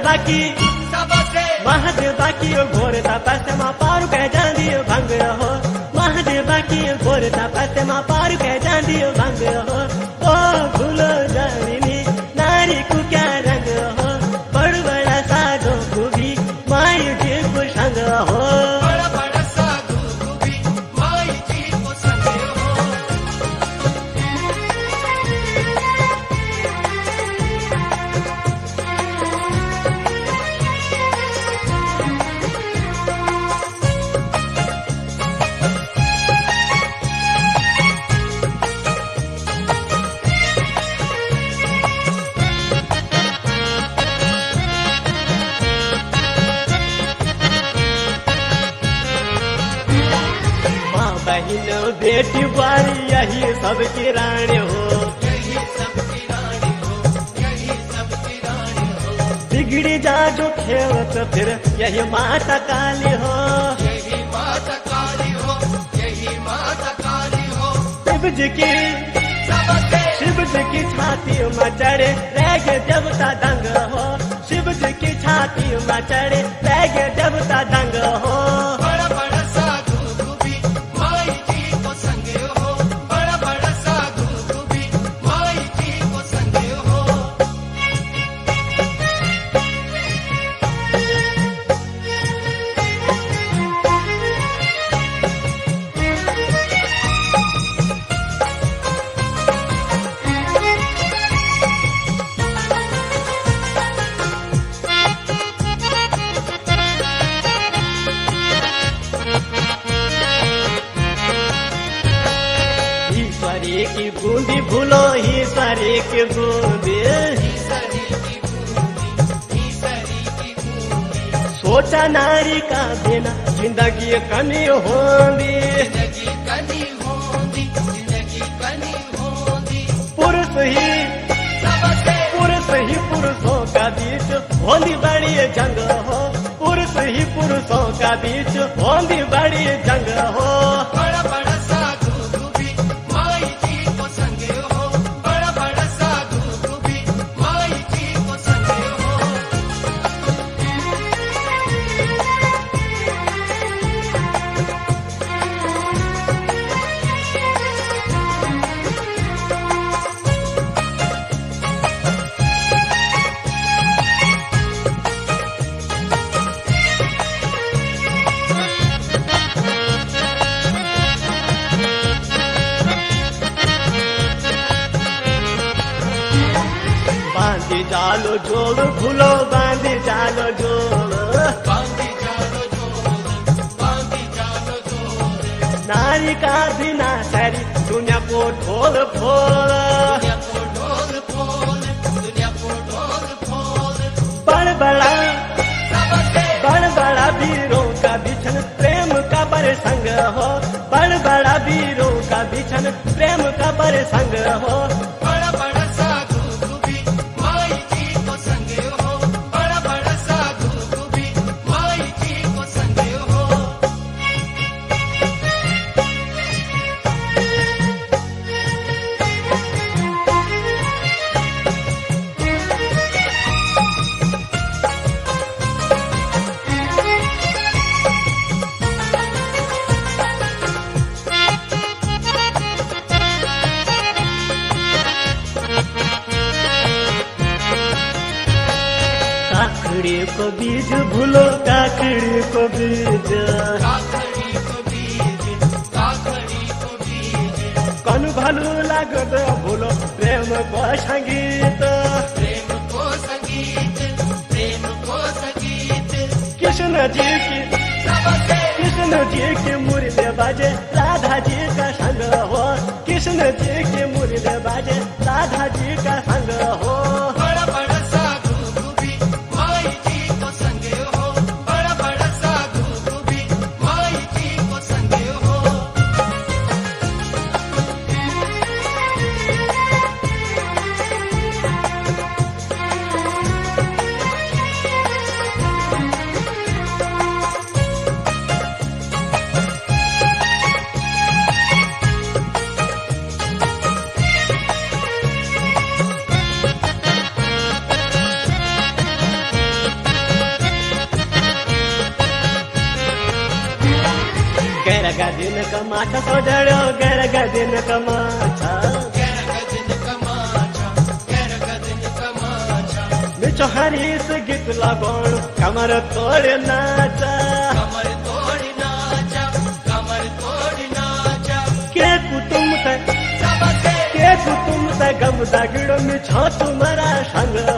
बाकी सबसे महादेव बाकी घोर तपस्या पारू कह जांदियो भंग हो महादेव बाकी घोर तपस्या पारू कह जांदियो भंग हो ओ भूलो जानिनी नारी को क्या रंग हो बड़ बड़ा साधो को भी माई जी को संग हो बड़ा बड़ा साधु को भी माई जी को संग हो माँ बहन बेटी बारी यही सबकी रानी हो यही सबकी रानी हो यही सबकी रानी हो बिगड़ी जा जो खेवत फिर यही माता काली हो यही माता काली हो यही माता काली हो शिव जी की सबसे शिव जी की छाती में चढ़े रह देवता दंग हो शिव जी की छाती में चढ़े रह देवता दंग हो बड़ा बड़ा साधु को भी माई जी को संग हो बड़ा बड़ा साधु को भी माई जी को संग हो ईश्वरी की बूंदी भूलो ईश्वरी की बूंदी ईसरी की बूंदी ईसरी की बूंदी सोचा नारी का बिना जिंदगी कमी होंगी जिंदगी कनी होंदी जिंदगी कनी होंदी पुरुष ही सबसे पुरुषों का बीच होंगी बड़ी जंग हो पुरुष ही पुरुषों का बीच होंगी बड़ी जंग हो बड़ा बड़ा साधु को भी माई जी को संग हो बड़ा बड़ा साधु को भी माई जी को संग हो बांधी जालो जोड़ भूलो बांधी जालो जोड़ बांधी जालो जोर बांधी जालो जोर नारी का बिना सारी दुनिया को ढोल फोल दुनिया को ढोल फोल दुनिया को ढोल फोल बड़ बड़ा सबसे बड़ बड़ा वीरों का बिछन प्रेम का संग हो बड़ बड़ा वीरों का बिछन प्रेम का संग हो बड़ा बड़ा साधु को भी माई जी को संग हो बड़ा बड़ा साधु को भी माई जी को संग हो काकड़ी को बीज भूलो काकड़ी को बीज काकड़ी को बीज कनु भालू लागत भूलो प्रेम को संगीत प्रेम को संगीत प्रेम को संगीत कृष्ण जी की सबसे कृष्ण जी की मुरली बाजे राधा जी का संग हो कृष्ण जी की मुरली बाजे राधा जी का संग हो बड़ा बड़ा साधु को भी माई जी को संग हो बड़ा बड़ा साधु को भी माई जी को संग हो गदिन कमाछा सोडळ्यो गर गदिन कमाछा गर गदिन कमाचा गर गदिन कमाचा मिठो हरीस गीत लगाउण कमर तोड नाचा कमर तोड़ी नाचा कमर तोड़ी नाचा के कुटुंब सबसे के कुटुंब गम दागिडो मिछो तुम्हारा संग